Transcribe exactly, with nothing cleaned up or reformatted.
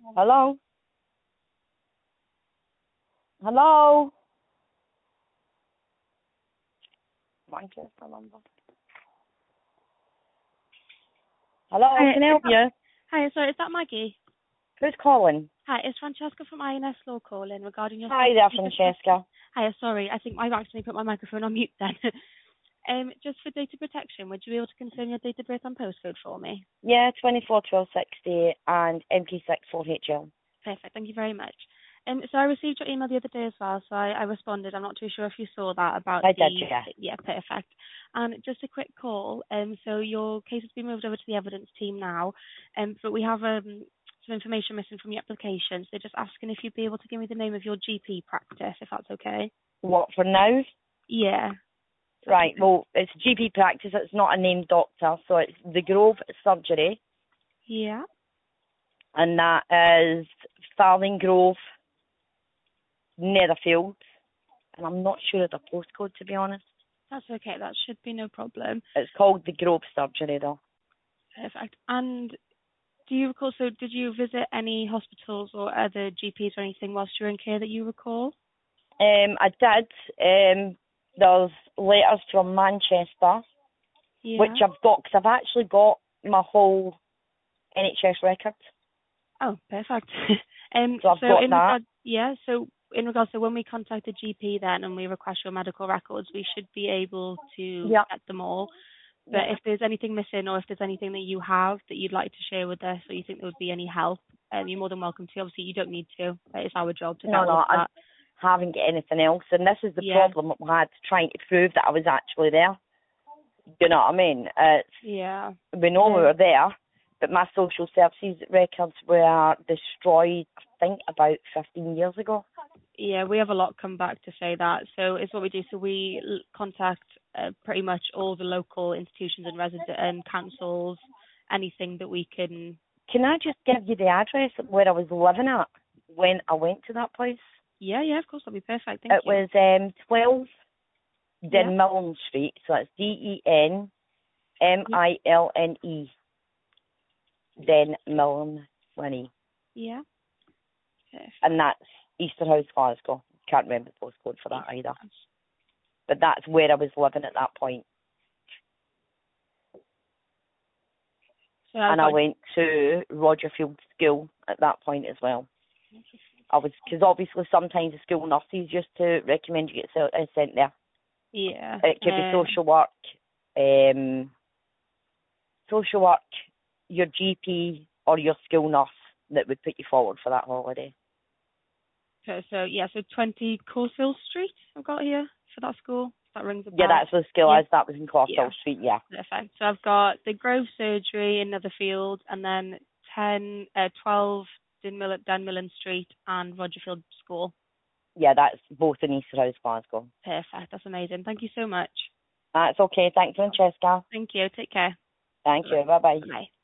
Hello? Hello? Manchester number. Hello, Hi, can I is help that, you? hi, sorry, is that Maggie? Who's calling? Hi, it's Francesca from I N S Law calling regarding your... Hi there, Francesca. Hi, sorry, I think I've accidentally put my microphone on mute then. um, just for data protection, would you be able to confirm your date of birth and postcode for me? Yeah, twenty-four twelve sixty and M P six four H L. Perfect, thank you very much. Um, so I received your email the other day as well, so I, I responded. I'm not too sure if you saw that about I did, the... yeah. Yeah, perfect. And just a quick call. Um, so your case has been moved over to the evidence team now, um, but we have um, some information missing from your application. So they're just asking if you'd be able to give me the name of your G P practice, if that's okay. What, for now? Yeah. That's Right, okay. well, it's G P practice, it's not a named doctor, so it's the Grove Surgery, Yeah. and that is Farthing Grove, Netherfield, and I'm not sure of the postcode, to be honest. That's okay. That should be no problem. It's called the Grove Surgery, though. Perfect. And do you recall, so did you visit any hospitals or other G Ps or anything whilst you were in care that you recall? Um, I did. Um, there's letters from Manchester, which Yeah. I've got, because I've actually got my whole N H S record. Oh, perfect. um, So I've so got in that. regard, yeah, so in regards to when we contact the G P then and we request your medical records, we should be able to Yeah. get them all. But Yeah. if there's anything missing or if there's anything that you have that you'd like to share with us or you think there would be any help, um, you're more than welcome to. Obviously, you don't need to. But it's our job to get No, all no, of I that. haven't got anything else. And this is the Yeah, problem that we had trying to prove that I was actually there. You know what I mean? It's, yeah. we know we No, were there, but my social services records were destroyed, I think, about fifteen years ago. yeah, we have a lot come back to say that. So it's what we do. So we l- contact uh, pretty much all the local institutions and resident and councils, anything that we can. Can I just give you the address where I was living at when I went to that place? Yeah, yeah, of course, that'll be perfect. Thank It you. was um, twelve Yeah, Denmilne Street, so it's D E N M yeah, I L N E, Denmilne, Winnie. yeah. Perfect. And that's Easterhouse, Glasgow. Can't remember the postcode for that either. But that's where I was living at that point. So I've And I got. went to Rogerfield School at that point as well. I was, because obviously sometimes the school nurses used to recommend you get se- uh, sent there. Yeah. It could be Uh, social work, um, social work, your G P or your school nurse that would put you forward for that holiday. so, so yeah, so twenty Corsville Street I've got here for that school. If that rings a Yeah, bell. that's the school Yeah. as that was in Yeah. Clarsville Street, yeah. Perfect. So I've got the Grove Surgery in Netherfield, and then ten, uh, twelve Dunmillen, Dunmillen Street and Rogerfield School. Yeah, that's both in Easterhouse, Glasgow. Perfect. That's amazing. Thank you so much. That's okay. Thanks, Francesca. Thank you. Take care. Thank Bye. you. Bye-bye. Bye.